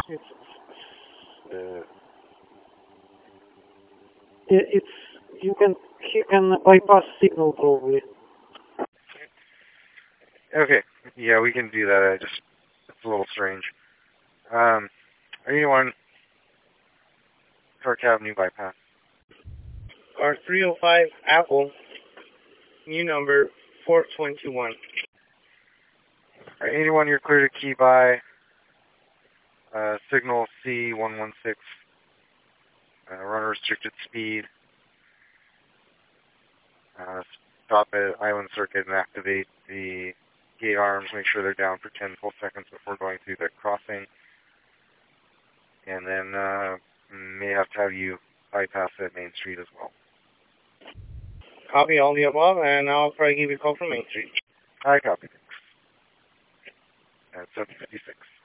It's, it's you can bypass signal probably. Okay, yeah, we can do that. It's a little strange. Anyone, Park Avenue bypass. Car 305 Apple, new number 4221. Anyone, you're clear to key by signal C116, runner restricted speed. Stop at Island Circuit and activate the gate arms. Make sure they're down for 10 full seconds before going through the crossing. And then may have to have you bypass at Main Street as well. Copy all the above, and I'll probably give you a call from Main Street. I copy. At 7:56.